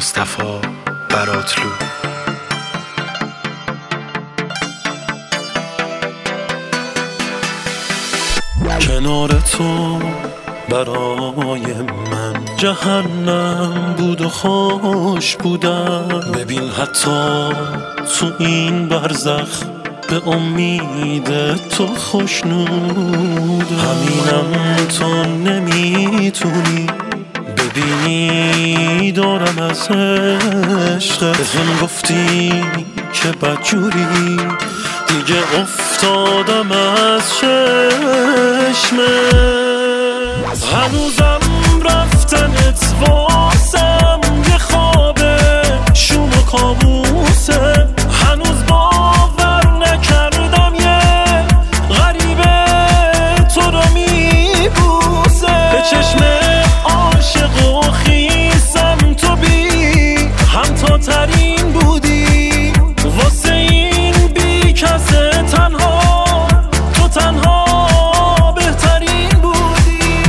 مصطفی براتلو. کنار تو برای من جهنم بود و خوش بودم. ببین حتی تو این برزخ به امید تو خوشنودم. همینم تو نمیتونی ببینی دارم از عشقت. بهم گفتی که بدجوری دیگه افتادم از چشمت. هنوزم رفتنت واسم یه خوابه شوم و کابوسه. هنوز باور نکردم یه غریبه تو رو میبوسه. به چشم عاشق و خیسم تو بی همتا ترین بودی. واسه این بی کسه تنها تو تنها بهترین بودی.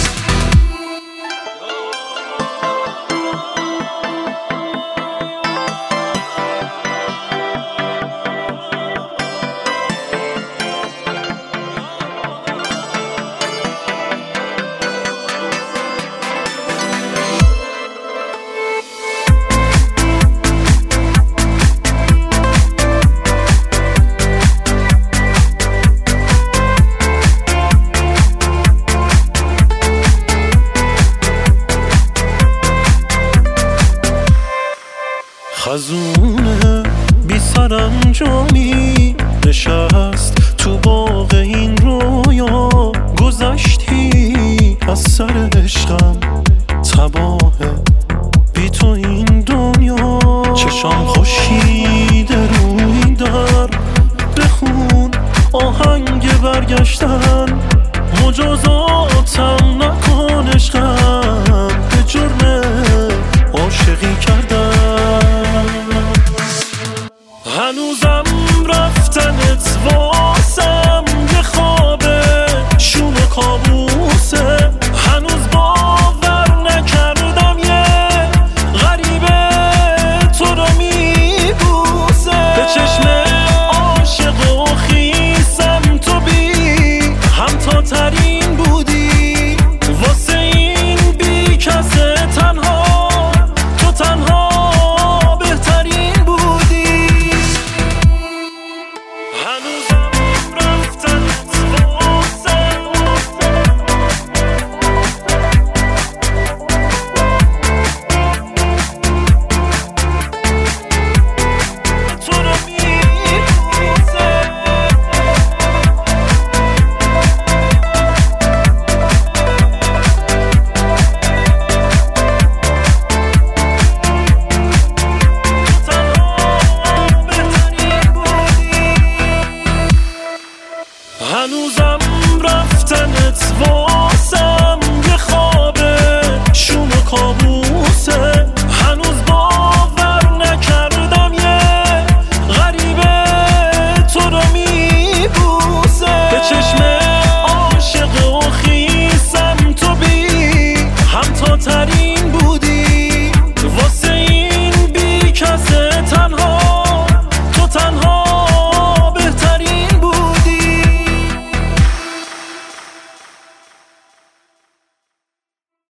خزونه بی سرانجامی نشست تو باغ این رویا. گذشتی از سر عشقم تباهه بی تو این دنیا. چشام خورشید روی در بخون آهنگ برگشتن. مجازاتم نکن عشقم به جرم عاشقی کردن. هنوزم رفتنت واسم یه خوابه شوم و کابوسه. هنوز باور نکردم یه غریبه تو رو میبوسه. به چشم عاشق و خیسم تو بی همتا ترین بودی. واسه این بی کسه تنها تو تنها بهترین بودی. هنوزم رفتنت واسم تو رو میبوسه. هنوزم رفتنت واسم